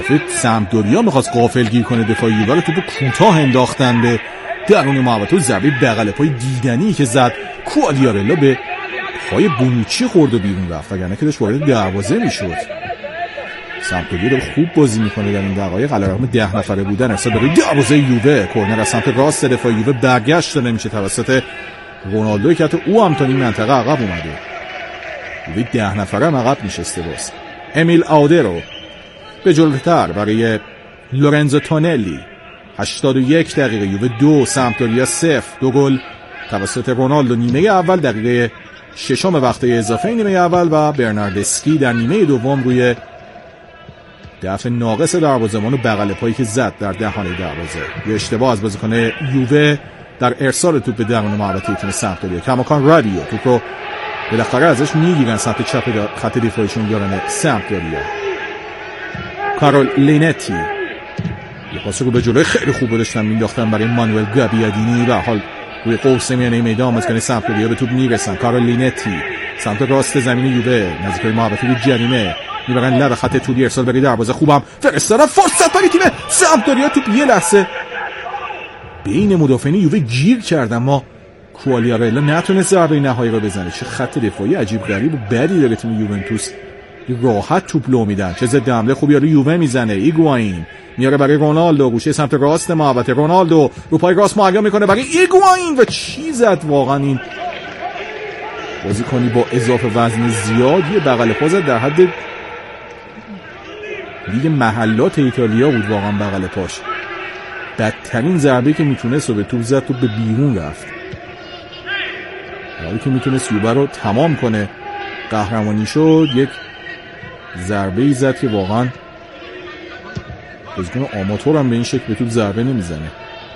مدافع سمپدوریا میخواست غافلگیر کنه دفاع یووه رو، توپو کوتاه انداختن به درون محوطه و ضربه بغل پای دیدنی که زد کوالیارلا به پای بونوچی خورد و بیرون رفت، وگرنه که داشت وارد دروازه میشد. سمپدوریا داره خوب بازی میکنه در این دقایق علیرغم 10 نفره بودن. اصلا برای دروازه یووه، کورنر از سمت راست دفاع یووه برگشت داده میشه توسط رونالدو که حتی او هم تا این منطقه عقب اومده. یووه 10 نفره هم عقب نشسته. باز امیل آودرو به جلوتر برای لورنزو تونلی. 81 دقیقه یووه 2 سمپدوریا 0. 2 گل توسط رونالدو نیمه اول، دقیقه 6 وقت اضافه نیمه اول و برناردسکی در نیمه دوم روی دفع ناقص دروازه‌بان و بغل پایی که زد در دهانه دروازه. یه اشتباه از بازیکن یووه در ارسال توپ به درون محوطه تیم سمپدوریا. کماکان رادیو توپ رو بالاخره ازش میگیرن سمت چپ خط دفاعیشون یاران سمپدوریا. کارول لینتی یه پاس رو به جلوی خیلی خوب داشتن مینداختن برای مانوئل گابیادینی و حال روی قوس میانه میدان بازیکن سمپدوریا به توپ میرسن. کارول لینتی سمت راست زمین یووه نزدیک محوطه جریمه میبرن لب خط طولی ارسال برای دروازه. خوبم فرستادن فرصت برای تیم سمپدوریا. توپ یه لحظه بین مدافعین یووه گیر کرد اما کوالیارلا نتونست ضربه نهایی رو بزنه. چه خط دفاعی عجیب غریب و بدی داره تیم یوونتوس، راحت توپ لو میدن. چه ضد حمله خوبی رو یووه میزنه. ایگواین میاره برای رونالدو، گوشه سمت راست محوطه. رونالدو رو پای راست مهاجم میکنه برای ایگواین و چی زد واقعا این بازیکنی با اضافه وزن زیادی بغل پا زد، در حد لیگ محلات ایتالیا بود واقعا بغل پاش. بدترین ضربه که میتونست و به توپ زد، توپ به بیرون رفت. حالی که میتونست یووه رو تمام کنه قهرمانی شد، یک ضربه ای زد که واقعا بازیکن آماتور هم به این شکل به توپ ضربه نمیزنه.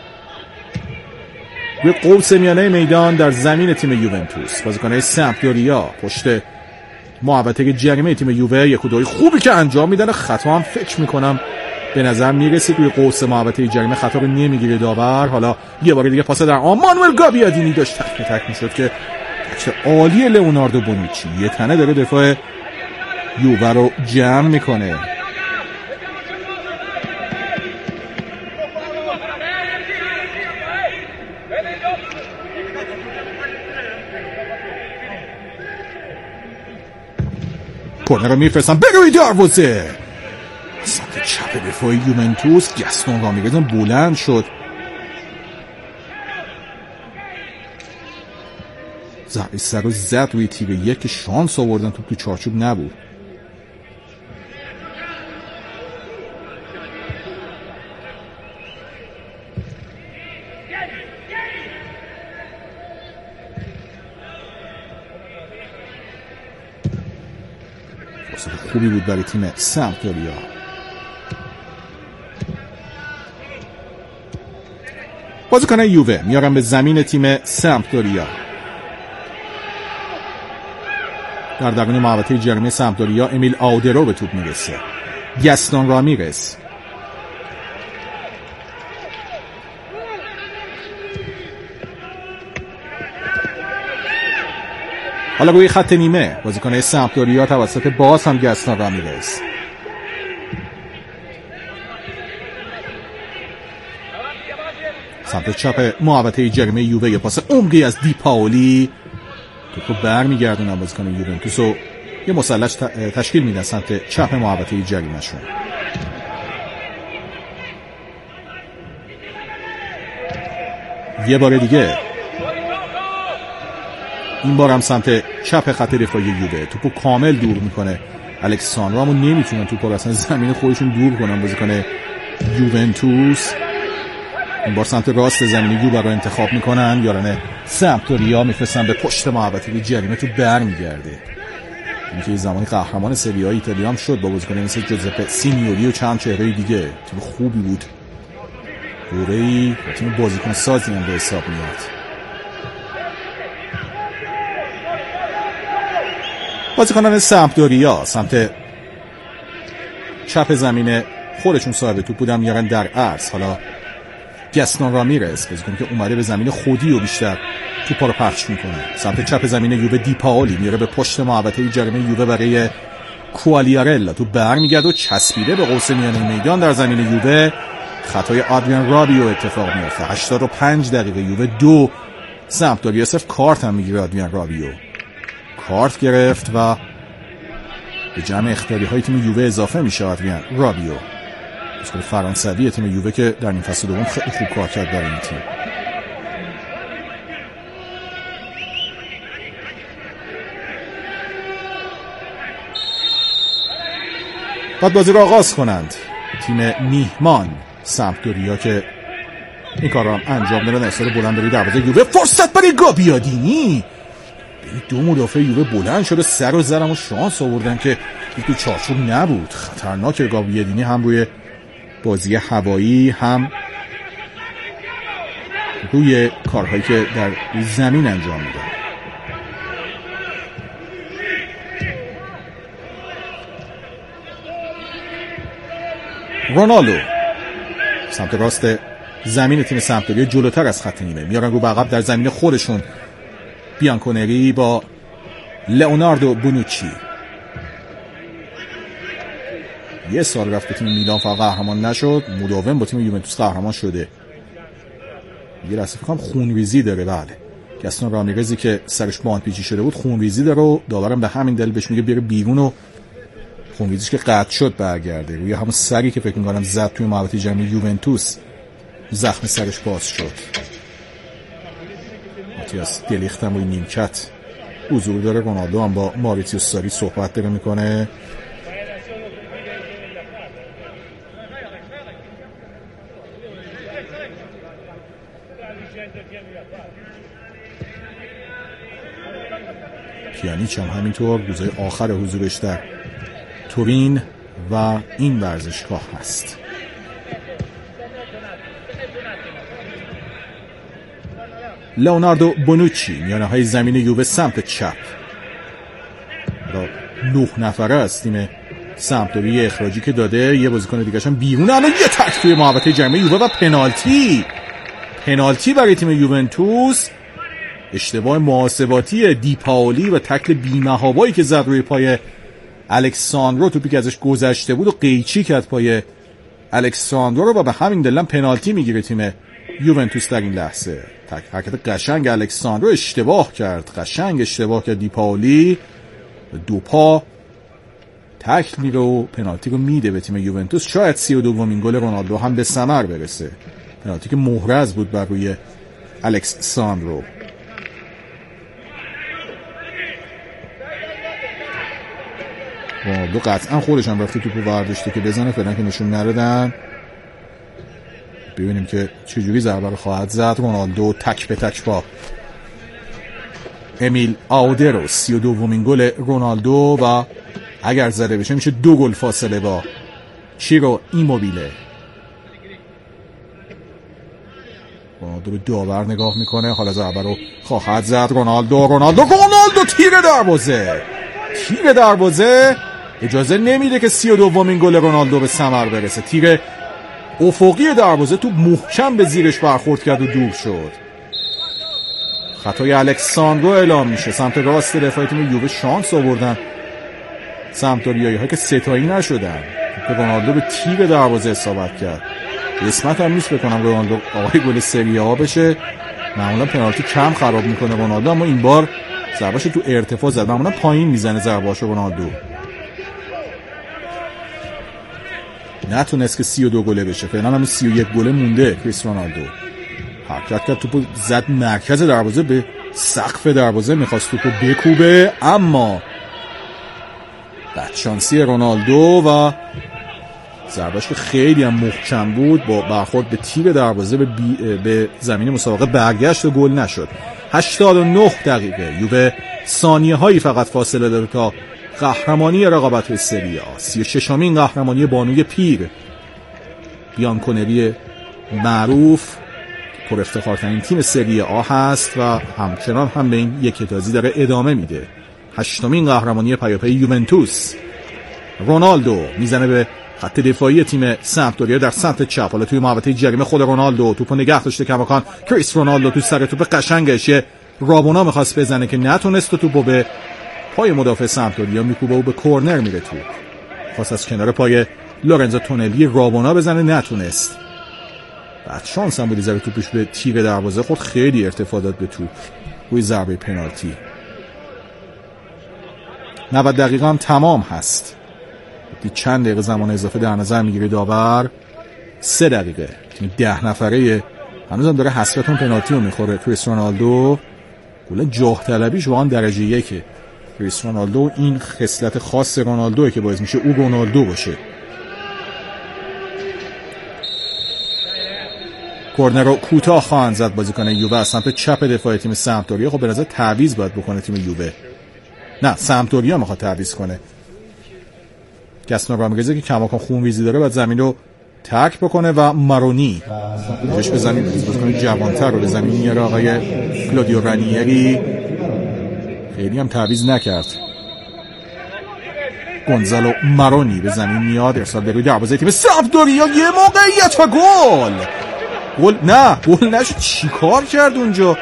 به قوس میانه میدان در زمین تیم یوونتوس بازیکن‌های سمپدوریا پشت محوطه جریمه تیم یووه یک و دوی خوبی که انجام میدن. خطا هم فکر میکنم به نظر میرسید روی قوس محوطه جریمه، خطا رو نمیگیره داور. حالا یه بار دیگه پاس در مانوئل گابیادینی داشت تک میشد که تک عالی لئوناردو بونوچی یه تنه داره دفاع یووه رو جمع میکنه. کورنر رو میفرستن بروی دروازه. سمت چپ دفاعی یوونتوس گاستون رامیرز بلند شد، ضربه سر رو زد روی تیر یک. شانس آوردن توپ تو چارچوب نبود. خوبی بود برای تیم سمپدوریا. بازیکن یووه میارن به زمین تیم سمپدوریا. در درون محوطه جریمه سمپدوریا امیل آودرو به توپ میرسه. گاستون رامیرز حالا روی خط نیمه بازیکن سمپدوریا توسط باز هم گاستون رامیرز. سمت چپ محوطه جریمه یووه یه پاس عمقی از دیپاولی توپو برمیگردونن بازیکن یوونتوس و یه مثلث تشکیل میدن سمت چپ محوطه جریمه شون. یه بار دیگه این بار هم سمت چپ خط دفاعی یووه توپو کامل دور میکنه الکساندرو، اما نمیتونن توپو رو اصلا زمین خودشون دور کنن. بازیکن یوونتوس این بار سمت راست زمین یووه رو انتخاب میکنن. یاران سمپدوریا میفرستن به پشت محوطه جریمه، تو برمیگرده. این که زمانی قهرمان سری آ ایتالیا هم شد با بازیکن مثل جوزپه سینیوری و چند چهره دیگه. تیم خوبی بود، دوره‌ای تیم بازیکن سازی هم به حساب میاد. بازیکنان سمپدوریا سمت چپ زمین خودشون صاحب توپ بودن، میارن در عرض. حالا گاستون رامیرز بازیکنی که اومده به زمین خودی و بیشتر توپا رو پخش میکنه. سمت چپ زمین یووه دیپاولی میاره به پشت محوطه جریمه یووه برای کوالیارلا تو برمیگرده و چسبیده به قوس میانه میدان در زمین یووه. خطای آدریان رابیو اتفاق میفته. 85 دقیقه یووه 2. سمپدوریا صرف کارت هم میگیره. آدریان رابیو کارت گرفت و به جمع اختیاری های تیم یووه اضافه میشه. آدریان رابیو بازیکن فرانسوی تیم یووه که در این فصل دوم خیلی خوب کار کرد برای این تیم. بعد بازی رو آغاز کنند تیم میهمان سمپدوریا که این کار رو انجام دادن. اصلا بلند بری دروازه یووه. فرصت برای گابیادینی. دو مدافع یووه بلند شده سر و زرم و شانس آوردن که تو چارچوب نبود. خطرناک. گابیادینی هم روی بازی هوایی هم روی کارهایی که در زمین انجام میده. رونالدو سمت راست زمین تیم سمپدوریا جلوتر از خط نیمه میارن رو به عقب در زمین خودشون. بیانکونری با لئوناردو بونوچی. یه سال رفت به تیم میلان فقط قهرمان نشد، مداوم با تیم یوونتوس قهرمان شده. یه لحظه فکر کنم خونریزی داره. بله گاستون رامیرزی که سرش باند پیچی شده بود خونریزی داره و داورم به همین دلیل بهش میگه بیاره بیرون و خونریزیش که قطع شد برگرده. روی همون سری که فکر می‌کنم زد توی محوطه جمعی یوونتوس زخم سرش باز شد. ماتیاس دلیخت هم روی نیمکت حضور داره. رونالدو هم با ماریتیو ساری صحبت داره میکنه. پیانیچ هم همینطور روزهای آخر حضورش در تورین و این ورزشگاه هست. لئوناردو بونوچی میانه های زمین یووه سمت چپ. 9 نفره از تیم سمپدوریا اخراجی که داده. یه بازیکن دیگه هم بیرونه. الان یه تک توی محوطه جمعی یووه و پنالتی برای تیم یوونتوس. اشتباه محاسباتی دیپاولی و تکل بی‌محابایی که زد روی پای الکساندرو. توپی که ازش گذشته بود و قیچی کرد پای الکساندرو و به همین دلیل پنالتی میگیره تیم یوونتوس در این لحظه. حرکت قشنگ الکساندرو اشتباه کرد. دیپاولی دو پا تکل میره و پنالتی رو میده به تیم یوونتوس. شاید 32مین گل رونالدو هم به ثمر برسه. پنالتی که محرز بود بر روی الکساندرو. رونالدو قطعا خودش هم رفته توپو برداشته که بزنه. فعلا که نشون ندادن. ببینیم که چجوری ضربه رو خواهد زد. رونالدو تک به تک با امیل آودرو. 32مین گل رونالدو و اگر زده بشه میشه 2 گل فاصله با چیرو ایموبیله. رونالدو به داور نگاه میکنه. حالا ضربه رو خواهد زد. رونالدو تیر دروازه اجازه نمیده که 32مین گل رونالدو به ثمر برسه. تیر افقی دروازه تو محکم به زیرش برخورد کرد و دور شد. خطای الکساندرو اعلام میشه. سمت راست دفاع تیم یووه شانس آوردن سمپدوریایی که ستایی نشدن. رونالدو به تیر دروازه اصابت کرد. قسمت هم نیست بکنم رونالدو آقای گل سری آ بشه. معمولا پنالتی کم خراب میکنه رونالدو، اما این بار ضربه‌اش تو ارتفاع زد. معمولا پایین میزنه ضربه‌اشو رونالدو. نتونست که 32 گله بشه. فعلا هم 31 گله مونده. کریس رونالدو حرکت کرد، توپو زد مرکز دروازه، به سقف دروازه میخواست توپو بکوبه، اما بدشانسی رونالدو و ضربه‌اش که خیلی هم محکم بود با برخورد به تیر دروازه به زمین مسابقه برگشت و گل نشد. 89 دقیقه یووه ثانیه هایی فقط فاصله داره تا قهرمانی رقابت سری آ. 36مین قهرمانی بانوی پیر بیانکونری معروف پر افتخارترین تیم سری آ هست و همچنان هم به این یکتازی داره ادامه میده. 8مین قهرمانی پیاپی یوونتوس. رونالدو میزنه به خط دفاعی تیم سمپدوریا در سمت چپ. حالا توی محوطه جریمه خود رونالدو توپو نگه داشته کماکان. کریس رونالدو تو سر توپ قشنگش رابونا میخواست بزنه که نتونست و توپو به پای مدافع سمپدوریا میکوبه و به کورنر میره توپ. خواست از کنار پای لورنزو تونلی رابونا بزنه، نتونست. بعد شانس هم بودی زره توپش به تیر دروازه خورد، خیلی ارتفاع داد به توپ روی ضربه پنالتی. 90 دقیقه هم تمام هست. چند دقیقه زمان اضافه در نظر میگیره داور؟ 3 دقیقه. تیم 10 نفره هنوزم داره حسرت اون پنالتی رو میخوره. کریس رونالدو کلا جاه طلبیش واقعا درجه 1. کریس رونالدو این خصلت خاص رونالدوه که باعث میشه او رونالدو باشه. کورنر رو کوتاه خواهند زد بازیکن یووه از سمت چپ دفاع تیم سمپدوریا. خب به نظر تعویض باید بکنه تیم یووه. نه، سمپدوریا میخواد تعویض کنه. گاسپر رامرزه که کماکان خونریزی داره باید زمین رو ترک بکنه و مارونی بهش به زمین بازیکن جوانتر رو به زمین میاره. آقای کلودیو رانیری خیلی هم تعویض نکرد. گونزالو مارونی به زمین میاد، ارسال به روی دروازه تیم سمپدوریا، یه موقعیت و گل نشد. چیکار کرد اونجا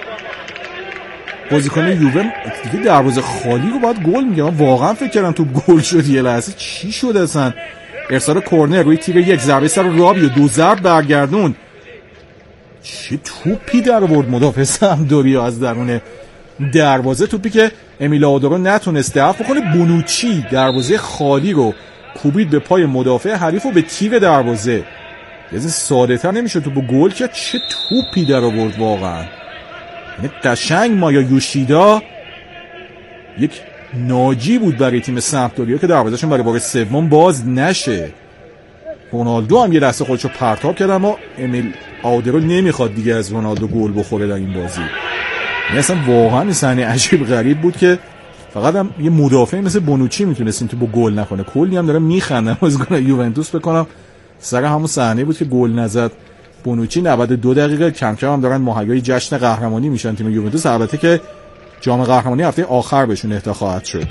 بازیکن یووه؟ دیگه دروازه خالی رو باید گل میگه. من واقعا فکر کردم تو گل شد. یه لحظه چی شد اصلا؟ ارسال کورنر روی تیر 1، ضربه سر رابیو، 2 ضرب برگردون. چه توپی در آورد مدافع سمپدوریا از درون دروازه، توپی که امیل آدورو نتونست دفع کنه. بونوچی دروازه خالی رو کوبید به پای مدافع حریف و به تیر دروازه. یه ساده تر نمیشه تو با گل که چه توپی در آورد واقعا. یعنی قشنگ مایا یوشیدا یک ناجی بود برای تیم سمپدوریا که دروازه‌شون برای بار سوم باز نشه. رونالدو هم یه لحظه خودشو پرتاب کرد، اما امیل آدورو نمیخواد دیگه از رونالدو گل بخوره در این بازی. یعنی اصلا واقعا این صحنه عجیب غریب بود که فقط هم یه مدافع مثل بونوچی میتونست این تو با گل نکنه. کلی هم داره میخندن بازیکن یوونتوس. بکنم سر همون صحنه بود که گل نزد بونوچی. 92 دقیقه کم کم هم دارن مهیای جشن قهرمانی میشن تیم یوونتوس. البته که جام قهرمانی هفته آخر بهشون اهدا خواهد شد.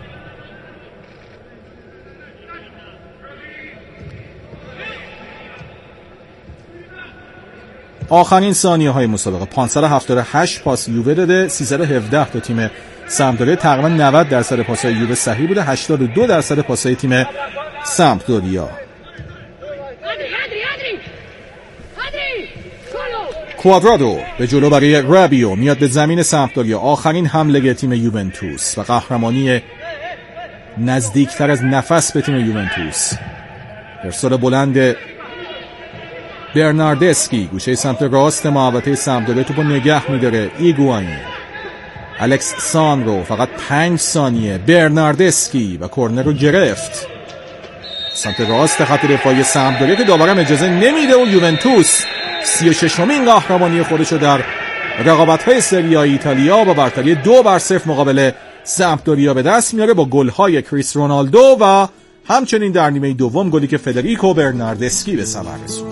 آخرین ثانیه های مسابقه 578 پاس یووه داده، 317 تا تیم سمپدوریا. تقریبا 90% پاس‌های یووه صحیح بوده، 82% پاس‌های تیم سمپدوریا. کوادرادو به جلو برای رابیو میاد به زمین سمپدوریا. آخرین حمله تیم یوونتوس و قهرمانی نزدیکتر از نفس به تیم یوونتوس. ارسال بلند برناردسکی گوشه سمت راست محوطه سمپدوریا، توپو نگه میداره. ایگواین، الکس سانرو، فقط 5 ثانیه. برناردسکی و کورنر رو گرفت سمت راست خط دفاعی سمپدوریا که داورم اجازه نمیده و یوونتوس 36مین قهرمانی خودشو در رقابت‌های سری آ ایتالیا با برتری 2-0 مقابل سمپدوریا به دست میاره با گل‌های کریس رونالدو و همچنین در نیمه دوم گلی که فدریکو برناردسکی به ثمر رسوند.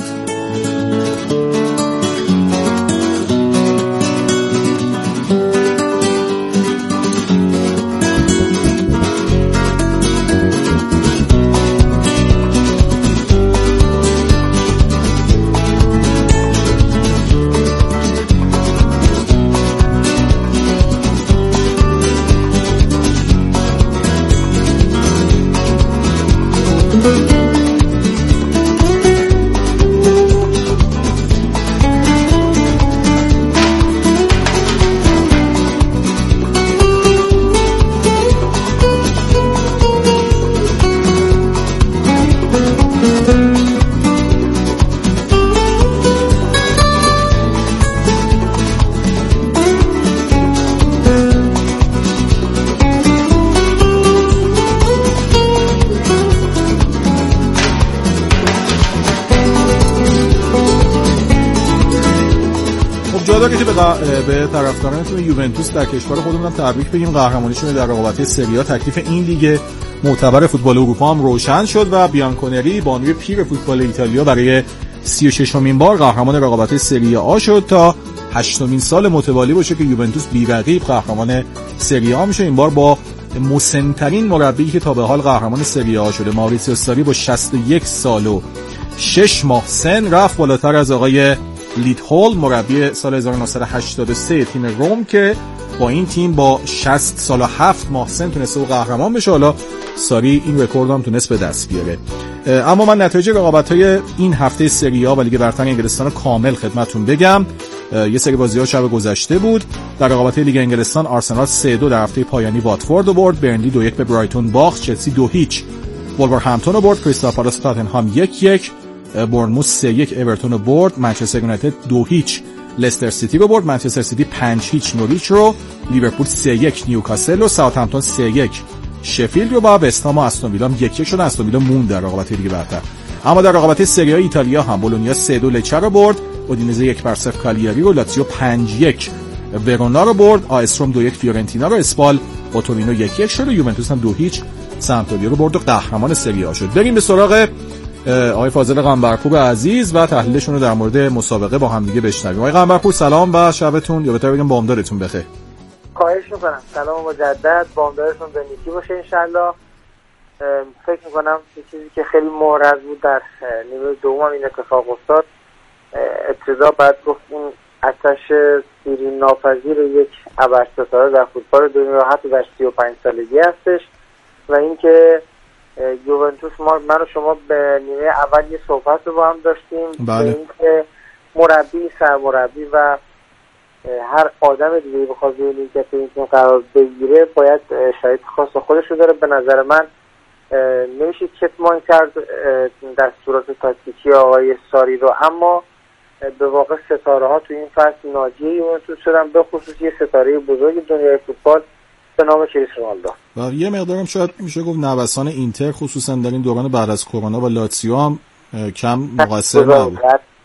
جالبه که به طرفداران تیم یوونتوس در کشور خودمون تبریک بگیم. قهرمانیشون در رقابت‌های سری آ. تکلیف این لیگ معتبر فوتبال اروپا هم روشن شد و بیانکونری بانوی پیر فوتبال ایتالیا برای 36مین بار قهرمان رقابت‌های سری آ شد تا 8مین سال متوالی باشه که یوونتوس بی‌رقیب قهرمان سری آ میشه. این بار با مسن‌ترین مربی که تا به حال قهرمان سری آ شده، ماوریسیو ساری، با 61 سال و 6 ماه سن رفت بالاتر از آقای لیدهول مربی سال 1983 تیم روم که با این تیم با 60 سال و 7 ماه سن تونسته و قهرمان بشه. حالا ساری این رکورد هم تونست به دست بیاره. اما من نتایج رقابت‌های این هفته سری آ و لیگ برتر انگلستان کامل خدمتتون بگم. یه سری بازی‌ها شب گذشته بود. در رقابت‌های لیگ انگلستان آرسنال 3-2 در هفته پایانی واتفورد رو برد، برنلی 2-1 به برایتون باخت، چلسی 2-0 وولورهمپتون رو برد، کریستال پالاس تاتنهام 1-1، بورنموث 3-1 اورتون رو برد، منچستر یونایتد 2-0 لستر سیتی رو برد، منچستر سیتی 5-0 نوریچ رو، لیورپول 3-1 نیوکاسل و ساوثهمپتون 3-1 شفیلد رو با وستهام و استون ویلا 1-1 شد. استون ویلا موند در رقابت لیگ برتر. اما در رقابت سری آ ایتالیا هم بولونیا 3-2 لچه رو برد، اودینزه 1-0 کالیاری و لاتزیو 5-1 ورونا رو برد، آس روم 2-1 فیورنتینا رو، اسپال با تورینو 1-1 شد و یوونتوس هم 2-0 سمپدوریا رو برد و قهرمان سری آ شد. بریم به سراغ آقای فاضل قنبرپور عزیز و تحلیلشون رو در مورد مسابقه با هم دیگه بشنویم. آقای قنبرپور سلام و شبتون یا بهتر بگم بامدارتون بخیر. خواهش میکنم. سلام مجدد، بامدارتون به نیکی باشه انشالله. فکر میکنم یه چیزی که خیلی معرض بود در نیمه دوم این اتفاق افتاد. ابتدا بعد گفت این آتش سیرین ناپذیر یک ابرستاره در فوتبال دنیا حتی در 35 سالگی هستش و اینکه یوونتوس من و شما به نیمه اول یه صحبت رو با هم داشتیم. بله. اینکه مربی، سرمربی و هر آدم دیگه بخواد روی نیمکت این تیم قرار بگیره باید شرایط خاص خودش رو داره. به نظر من نمیشه کتمان کرد دستورات تاکتیکی آقای ساری رو، اما به واقع ستاره ها تو این فصل ناجی یوونتوس شدن، به خصوص یه ستاره بزرگ دنیای فوتبال به نام کریستیانو رونالدو. و یه مقدارم شاید میشه گفت نوسان اینتر خصوصا در این دوران بعد از کرونا و لاتزیو هم کم مقصر نبود.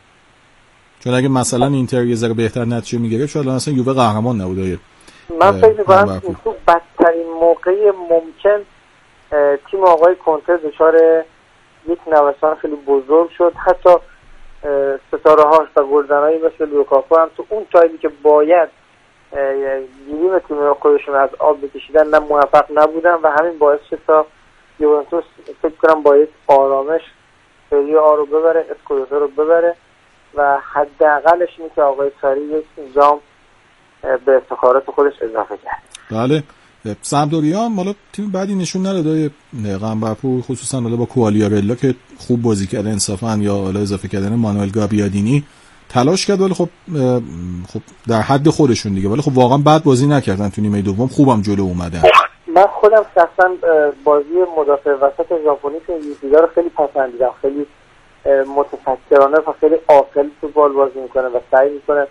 چون اگه مثلا اینتر یه ذره بهتر نتیجه میگرفت شاید مثلا یووه قهرمان نبود. من فکر می‌کنم تو بدترین موقع ممکن تیم آقای کنته دچار یک نوسان خیلی بزرگ شد. حتی ستاره هاش و گلزنایی مثل لوکاکو هم تو اون تایمی که باید گیریم تیم خودشون از آب بکشیدن نه موفق نبودن و همین باعث شد تا یوونتوس فکر کنم باید آرامش سری آ رو ببره، اسکودتو رو ببره و حداقلش اینه که آقای ساری یک جام به افتخارات خودش اضافه کرد. بله. سمپدوریا هم حالا تیم بعدی نشون نداد قنبرپور، خصوصا حالا با کوالیارلا که خوب بازی کرد انصافا، یا حالا اضافه کردن مانوئل گابیادینی تلاش کرد ولی خب در حد خودشون دیگه، ولی خب واقعا بد بازی نکردن تو نیمه دوم، خوبم جلو اومدن. من خودم شخصا بازی مدافع وسط ژاپنی که یوسیدا رو خیلی پسندیدم. خیلی متفکرانه و خیلی عاقل فوتبال بازی میکنه و سعی میکنه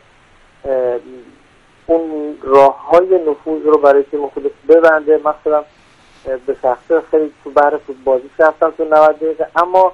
اون راه‌های نفوذ رو برای تیم خودش ببنده. من خودم به شخصه خیلی تو بحر بازی رفتم تو 90 دقیقه، اما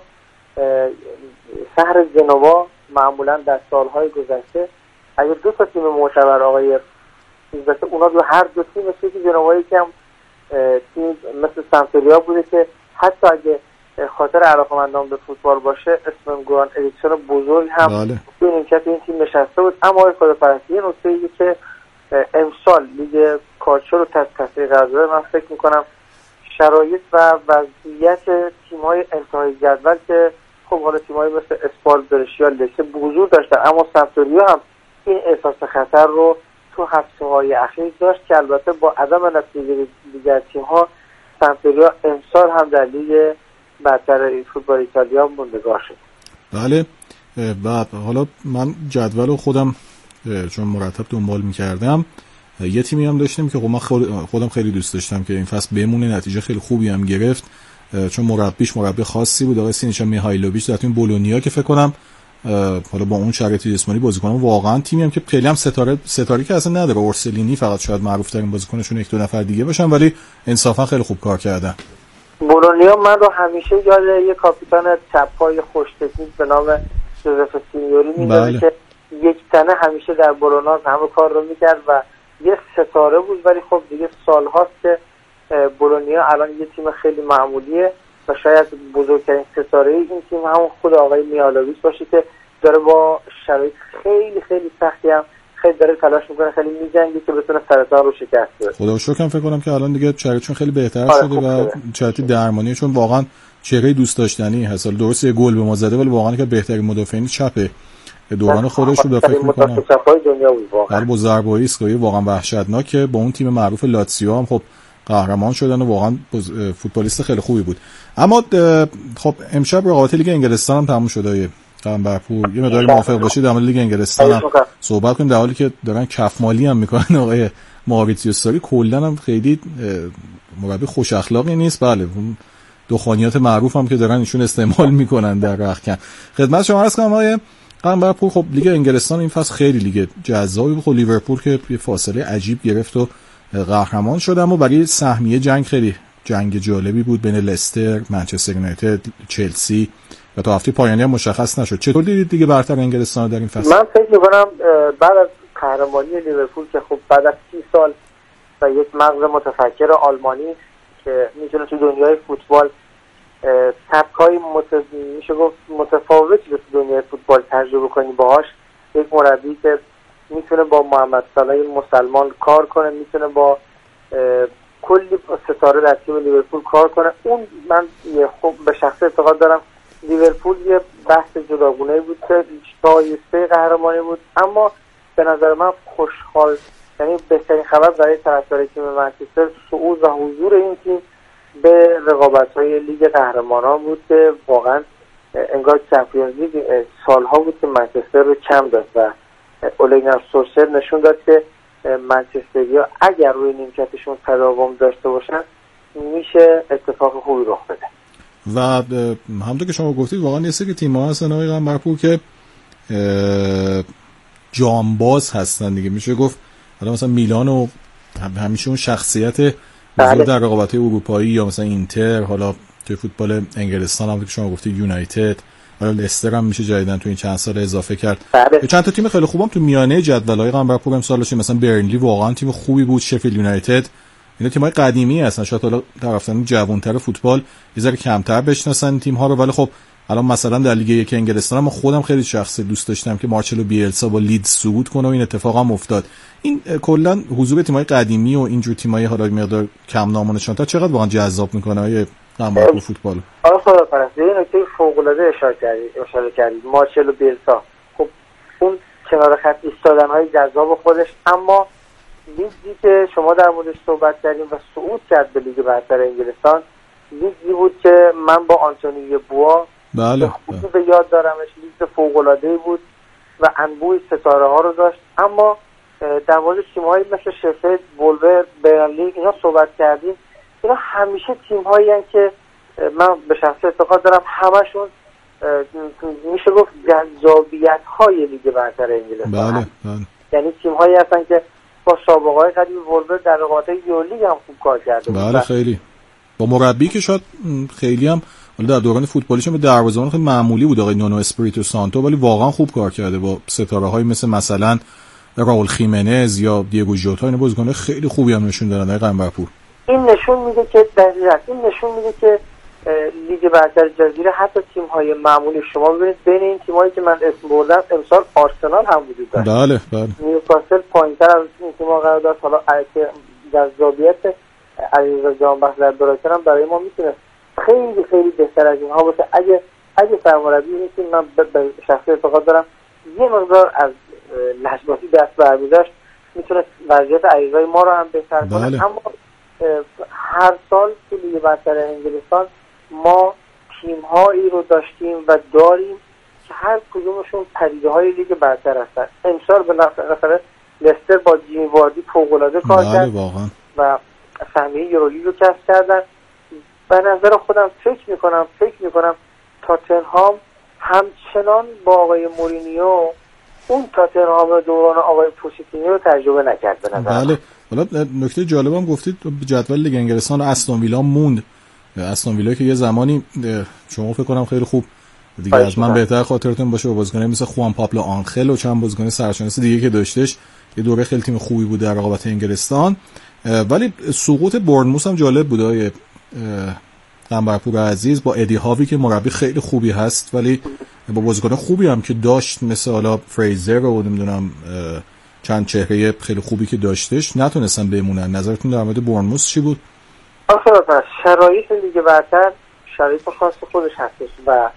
شهر ژنوا معمولا در سالهای گذشته اگر دو تا تیم معتبر آقای البته اونا دو هر دو تیم مثل که ژنوایی که هم تیم مثل سمپدوریا بوده که حتی اگه خاطر علاقه‌مندان به فوتبال باشه اسم گوان اریکسون بزرگ هم تو نیمکت این تیم نشسته بود. اما آقای خداپرستی نکته‌ای که امسال لیگ کالچو رو تحت تاثیر قرار داده، من فکر میکنم شرایط و وضعیت تیم‌های انتهای جدول که خب حالا تیم‌های مثل اسپال، برشیا، لچه حضور داشتن، اما سمپدوریا هم این احساس خطر رو تو هفته‌های اخیر داشت که البته با عدم نتیجه دیگر تیم‌ها سمپدوریا امسال هم در لیگ برتر فوتبال ایتالیا موندگار شد. بله. و حالا من جدول خودم چون مرتب دنبال می‌کردم یه تیمی هم داشتیم که خب من خودم خیلی دوست داشتم که این فصل بمونه، نتیجه خیلی خوبی هم گرفت چون مربیش مربی خاصی بود، آقای سینیشا میهایلوویچ در تیم بولونیا که فکر کنم حالا با اون شرایط جسمانی بازیکنان واقعا تیمی هم که خیلی هم ستاره که اصلا نداره، اورسلینی فقط شاید معروف ترین بازیکنشون یک دو نفر دیگه باشن ولی انصافا خیلی خوب کار کردن. بولونیا من رو همیشه یاد یه کاپیتان چپ‌های خوش تکنیک به نام جوزف سینیوری میاد که یک تنه همیشه در بولونیا همه کار رو میکرد و یه ستاره بود، ولی خب دیگه سال‌هاست که بولونیا الان یه تیم خیلی معمولیه و شاید بزرگترین ستاره این تیم همون خود آقای میهایلوویچ باشه که داره با شرایط خیلی خیلی سختی هم خیلی داره تلاش میکنه، خیلی میجنگه که بتونه سرطان رو شکست بده. خدا رو شکر فکر کنم که الان دیگه شرایطشون خیلی بهتر شده و شرایط درمانی چون واقعا چهره دوست داشتنی هست. درسته گل به ما زده ولی واقعا که بهترین مدافعین چپه دوران خودش رو فکر می‌کنم دنیا بود واقعا. با ضربه ایستگاهی واقعا وحشتناک با اون تیم معروف لاتزیو هم خب قهرمان شدن و واقعا فوتبالیست خیلی خوبی بود. اما خب امشب رقابت لیگ انگلستان هم تموم شده. قنبرپور یه مقداری موافق باشید در مورد لیگ انگلستان هم صحبت کنیم، در حالی که دارن کف مالی هم میکنن. آقای ماریتسیو ساری کلا هم خیلی مربی خوش اخلاقی نیست. بله اون دخانیات معروف هم که دارن ایشون استعمال میکنن در رختکن. خدمت شما عرض کنم آقای قنبرپور، خب لیگ انگلستان این فصل خیلی لیگ جذابی بود. خب لیورپول که یه فاصله عجیب گرفت و قهرمان شد، اما برای سهمیه جنگ خیلی جنگ جالبی بود بین لستر، منچستر یونایتد، چلسی و تا هفته پایانی هم مشخص نشد. چطور دیدید دیگه برتر انگلستان در این فصل؟ من فکر می‌کنم بعد از قهرمانی لیورپول که خب بعد از 30 سال و یک مغز متفکر آلمانی که میتونه تو دنیای فوتبال سبک‌های میشه گفت متفاوتی رو تو دنیای فوتبال تجربه کنی باهاش، یک مربی که میتونه با محمد صلاح مسلمان کار کنه، میتونه با کلی ستاره در تیم لیورپول کار کنه. اون من خب به شخص اعتقاد دارم لیورپول یه بحث جداگونه بود که شایسته قهرمانی بود، اما به نظر من خوشحال، یعنی بهترین خبر برای طرفدار تیم منچستر صعود و حضور این تیم به رقابت‌های لیگ قهرمانان بود که واقعا انگار چمپیونز لیگ سالها بود که منچستر رو کم داشت و اوله گونار سولشر نشون داد که منچستریا اگر روی نیمکتشون تداوم داشته باشن میشه اتفاق خوبی رخ بده. و همونطور که شما گفتید واقعا یه سری تیم‌ها هستن آقای قنبرپور که جانباز هستن دیگه، میشه گفت حالا مثلا میلان و همیشه اون شخصیت بزرگ در رقابت‌های اروپایی، یا مثلا اینتر، حالا توی فوتبال انگلستان هم که شما گفتید یونایتد، حالا لستر هم میشه جدیدن تو این چند سال اضافه کرد. چند تا تیم خیلی خوبم تو میانه جدول‌های قنبرپور امسال داشتیم، مثلا برنلی واقعا تیم خوبی بود، شفیلد یونایتد، اینا تیم‌های قدیمی هستن، شاید حالا طرفداران جوان‌تر فوتبال یه ذره کمتر بشناسن تیم‌ها رو، ولی خب الان مثلا در لیگ یک انگلستان من خودم خیلی شخصی دوست داشتم که مارچلو بیلسا با لیدز صعود کنه و این اتفاق هم افتاد. این کلا حضور تیم‌های قدیمی و اینجور تیم‌های حالا مقدار کم نام و نشان‌تر چقدر واقعا جذاب می‌کنه آیه قنبرپور فوتبال؟ آره خدا پرستی این نکته فوق‌العاده اشاره کردید. مارچلو بیلسا خب اون کنار خط ایستادن‌های جذاب خودش، اما لیگی که شما در موردش صحبت کردیم و صعود کرد به لیگ برتر انگلستان، لیگی بود که من با آنتونی بوا بله خوبی به یاد دارمش. لیگ فوق‌العاده‌ای بود و انبوه ستاره ها رو داشت. اما در مورد تیم‌هایی مثل شفیلد، وولور، برنلی اینا صحبت کردیم، اینا همیشه تیم‌هایی هستند که من به شخص اعتقاد دارم همشون میشه گفت جذابیت‌های لیگ برتر انگلستان. بله. یعنی تیم‌هایی هستن که با سابقه‌های قدیم، وولور در رقابت‌های یورولیگ هم خوب کار کرده. بله خیلی با مربی که شاید خیلی هم در دوران فوتبالیش به دروازه‌بان خیلی معمولی بود آقای نونو اسپریتو سانتو، ولی واقعا خوب کار کرده با ستاره‌های مثلا راول خیمنز یا دیگو ژوتا. اینا بازیکن‌های خیلی خوبی هم نشون دادن آقای قنبرپور. این نشون میده که این نشون میده که لیگ برتر جزیره حتی تیم‌های معمولی، شما ببینید بین این تیم‌هایی که من اسم بردم امسال آرسنال هم وجود داره. بله. نیوکاسل پایین‌تر از این تیم‌ها قرار داشت. حالا جذابیت علیرضا جانبخش در برایتون هم برای ما میتونه خیلی خیلی بهتر از اینها باشه. اگه سرمربی این تیم، من به شخصی اعتقاد دارم یه مقدار از لجبازی دست برمی‌داشت، میتونه وضعیت عریضای ما رو هم بهتر کنه. اما هر سال تو لیگ برتر انگلستان ما تیم‌هایی رو داشتیم و داریم که هر کدومشون پدیده‌های لیگ برتر هستن. امسال بالاخره لستر با جیمی واردی فوق‌العاده کار کرد و سهمیه یورولیگ رو کسب کردن. به نظر خودم فکر میکنم تاتنهام همچنان با آقای مورینیو اون تاتنهام دوران آقای پوچتینیو رو تجربه نکرد به نظر. بله. حالا نکته جالبم گفتید جدول لیگ انگلستان استون ویلا موند. استون ویلا که یه زمانی شما فکر کنم خیلی خوب دیگه از من بهتر خاطرتون باشه، با بازیکنایی مثل خوان پابلو آنخل و چند بازیکن سرشناس دیگه که داشتش، یه دوره خیلی تیم خوبی بود در رقابت انگلستان. ولی سقوط بورنموث هم جالب بود آقای قنبرپور عزیز، با ادی هاوی که مربی خیلی خوبی هست ولی با بازیکن خوبی هم که داشت مثل حالا فریزر و نمیدونم چند چهره خیلی خوبی که داشتش نتونستن بمونن. نظرتون در مورد بورنموث چی بود؟ آخه شرایط لیگ برتر شرایط خاص خودش هستش و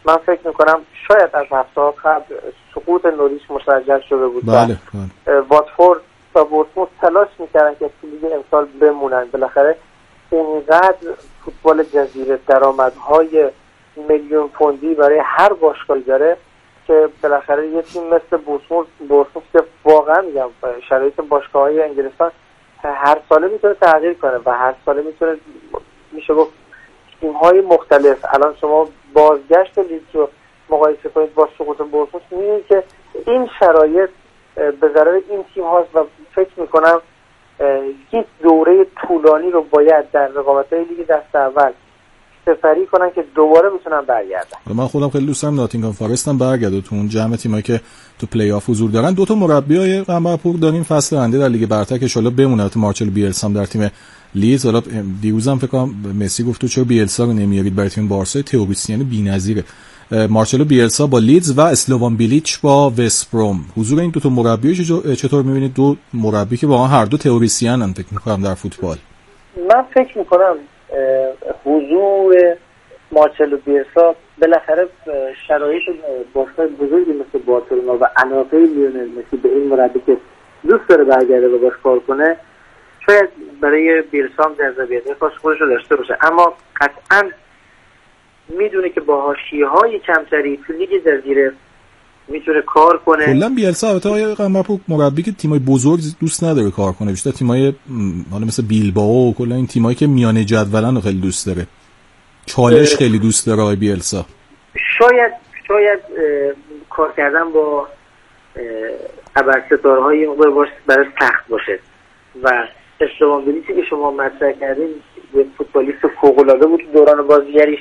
من فکر میکنم شاید از هفته قبل سقوط نوریچ مسجل شده بود. بله. واتفورد تا بورنموث تلاش میکردن که تو لیگ امسال بمونن. بالاخره اینقدر فوتبال جزیره درآمدهای میلیون پوندی برای هر باشگاهی داره که بالاخره یه تیم مثل بورنموث که واقعا میگم شرایط باشگاه‌های انگلستان هر ساله میتونه تغییر کنه و هر ساله میتونه میشه گفت تیم‌های مختلف. الان شما بازگشت لیدز رو مقایسه کنید با سقوط بورنموث می‌بینید که این شرایط به ضرر این تیم هاست و فکر میکنم یک دوره طولانی رو باید در رقابت‌های لیگ دست اول سپری کنن که دوباره بتونن برگردن. من خودم خیلی دوست دارم ناتینگهام فارست هم برگرده تو اون جمع تیمایی که تو پلی آف حضور دارن. دو تا مربیای قمرپور داریم فصل آینده در لیگ برتر که ان شاءالله بمونه. مارچلو بیلسا هم در تیم لیدز. حالا دیروزم فکر کنم مسی گفت تو چرا بیلسا رو نمیارید برای تیم بارسا؟ تئوریسین بی‌نظیره. مارچلو بیلسا با لیدز و اسلووان بیلیچ با وست بروم. حضور این دو تا مربی چطور می‌بینید؟ دو مربی که واقعا هر دو تئوریسینن فکر می‌کنم در فوتبال. من فکر می‌کنم حضور مارچلو بیلسا بالاخره شرایط باشگاه بزرگی مثل بارسلونا و علاقه لیونل مسی به این مربی که دوست داره برگرده و باش کار کنه شاید برای بیلسا هم جذابیت خاص خودش رو داشته باشه، اما قطعاً میدونه که با حاشیه‌های کمتری تو لیگ جزیره میتونه کار کنه. کلا بیلسا البته آقای قمرپور مربی که تیمای بزرگ دوست نداره کار کنه، بیشتر تیمای حالا مثل بیلبائو و کلا این تیمایی که میانه جدولن رو خیلی دوست داره. چالش خیلی دوست داره آقای بیلسا. شاید کار کردن با ابرستارهای اون باشه برای سخت باشه و اسلووان بیلیچی که شما مطرح کردین یه فوتبالیست فوق‌العاده بود دوران بازیگریش.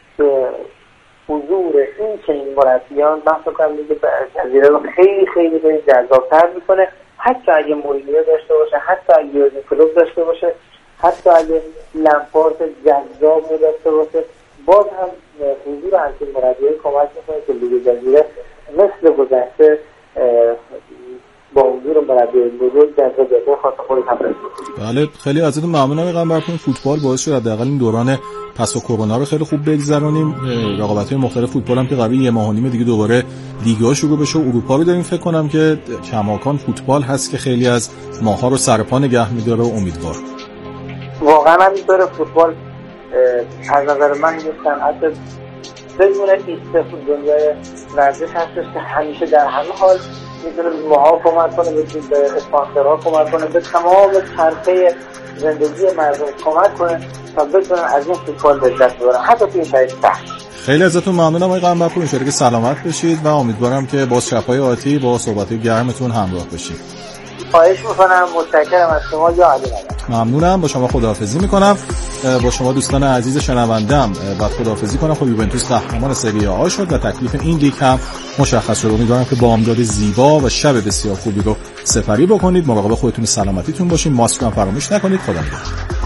حضور این چنین مربیان من فکر کنم دیگه جزیره رو خیلی خیلی خیلی جذاب‌تر میکنه، حتی اگه مورینیو داشته باشه، حتی اگه یورگن کلوپ داشته باشه، حتی اگه لمپارد جذاب داشته باشه، باز هم حضور همچین مربیان کمک میکنه که لیگ جزیره مثل گذشته با حضور مربیان بزرگ جذابیت خاص خودش هم داره. بله خیلی ازتون ممنونم قمرپور. فوتبال باعث شد حداقل این دوران پس از کرونا رو خیلی خوب بگذرونیم. رقابت‌های مختلف فوتبال هم که قبل یه ماه و نیم دیگه دوباره لیگ‌ها شروع بشه و اروپا رو داریم. فکر کنم که کماکان فوتبال هست که خیلی از ماها رو سرپا نگه می‌داره و امیدوار. واقعا همینطوره. فوتبال از نظر من این صنعت بدون ایسته دنیای ورزش هستش که همیشه در همه حال میتونه ماها کمک کنه، به اسپانسرها کمک کنه، به تمام چرخه زندگی مردم کمک کنه تا بتونن از این فوتبال لذت ببرن حتی توی شرایط سخت. خیلی ازتون ممنونم آقای قمرپور. ان که سلامت بشید و امیدوارم که باز شب‌های آتی با صحبت‌های گرمتون همراه بشید. خواهش می‌کنم. متشکرم از شما یا علی نگهدار. ممنونم. با شما خداحافظی می‌کنم. با شما دوستان عزیز شنوندم بعد خداحافظی کنم. خب یوونتوس قهرمان سری آ شد و تکلیف این لیگ هم مشخص شد. امیدوارم که بامداد زیبا و شب بسیار خوبی رو سپری بکنید. مراقب خودتون و سلامتیتون باشید. ماسک هم فراموش نکنید. خدا نگهدار.